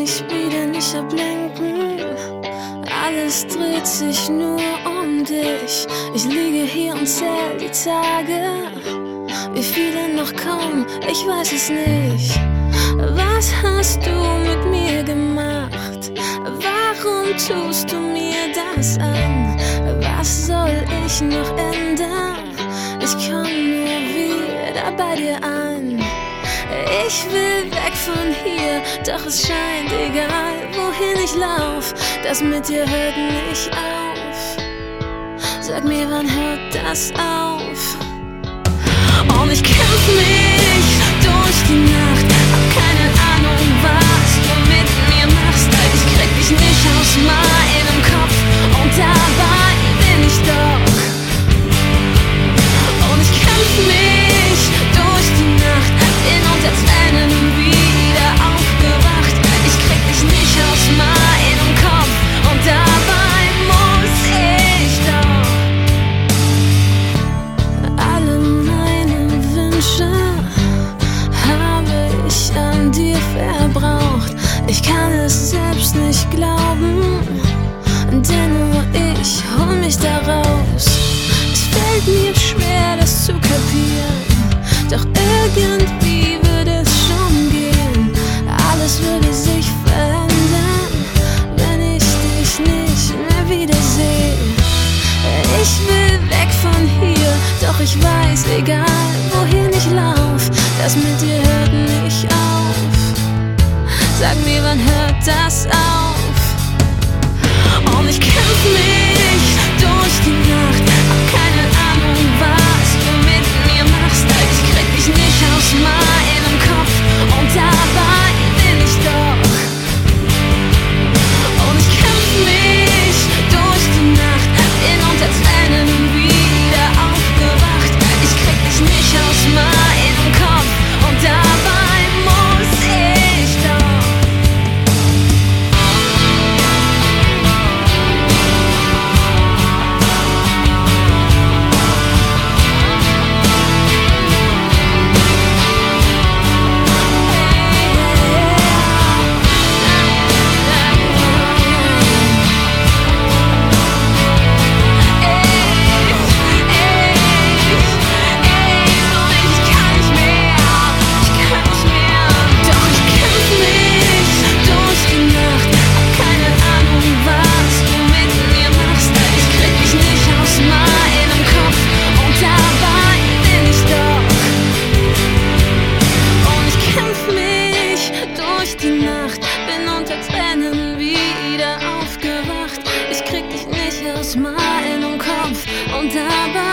mich wieder nicht ablenken. Alles dreht sich nur um dich. Ich liege hier und zähl die Tage. Wie viele noch kommen, ich weiß es nicht. Was hast du mit mir gemacht? Warum tust du mir das an? Was soll ich noch ändern? Ich komm nur wieder bei dir an. Ich will weg von hier, doch es scheint egal, wohin ich lauf. Das mit dir hört nicht auf. Sag mir, wann hört das auf? Und ich kämpf mich durch die Nacht. Hab keine Ahnung, was du mit mir machst. Ich krieg dich nicht aus meinem Kopf und dabei bin ich doch. Und ich kämpf mich durch die Nacht, bin unter Tränen wieder aufgewacht. Ich krieg dich nicht aus meinem Kopf und dabei muss ich doch. Alle meine Wünsche habe ich an dir verbraucht. Ich kann es selbst nicht glauben, denn nur ich hol mich da raus. Es fällt mir schwer, das zu kapieren, doch irgendwie würde es schon gehen. Alles würde sich verändern, wenn ich dich nicht mehr wiedersehe. Ich will weg von hier, doch ich weiß, egal wohin ich lauf, das mit dir hört nicht auf. Sag mir, wann hört das auf? Und ich kämpf mich durch die Nacht. Hab keine Ahnung, was du mit mir machst. Ich krieg dich nicht aus meinem Kopf und dabei bin ich doch. Und ich kämpf mich durch die Nacht, bin unter Tränen wieder aufgewacht. Ich krieg dich nicht aus meinem Kopf und dabei muss ich doch. Aus meinem Kopf und dabei